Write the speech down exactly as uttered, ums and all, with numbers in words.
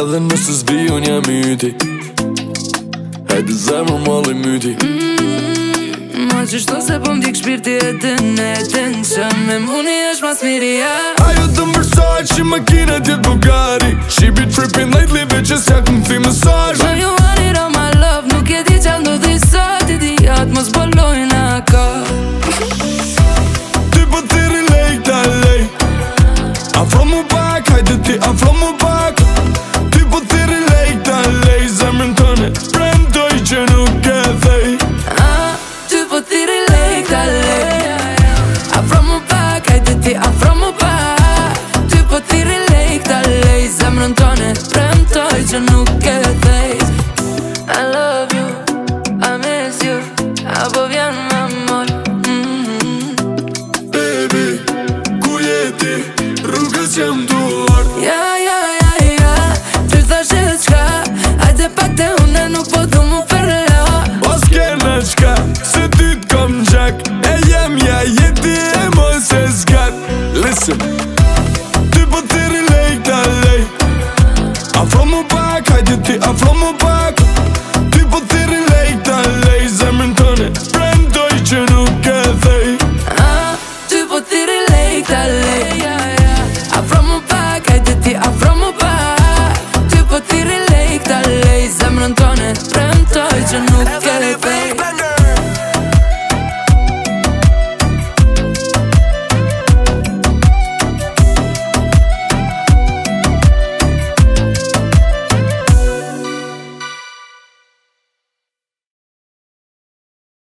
Edhe nëse s'bi unë jam yti. Hajde zemër molli myti. mm, Ma qështu se po m'dik shpirti e din e din që me muni është mas miria. Ajo të mërsoj që makina tjetë Bugatti. She be tripping lately bitches ja këm thi mesazh. When you want it all my love, nuk e di qa ndodhi sot. Idiot mos bolojnë ka. Ty po thiri lej ta lej. Afro mu pak, hajde ti afro mu pak. Ty po thiri lej ta lej. Zemrën tëne premtoj që nuk e thej. Ah, ty po thiri lej ta lej. Afro mu pak, hajde ti afro mu pak. Ty po thiri lej ta lej. Zemrën tëne premtoj që nuk e thej. I love you, I miss you. Apo vjen m'amor. mm-hmm. Baby, ku jeti, rrugës jam duar. Ja, ja, ja, ja. Ty thash e qka. Hajde pak te une nuk po du mu përla. Mos kena qka, se ty t'kom gjak. E jem ja jeti e mos e zgat. Listen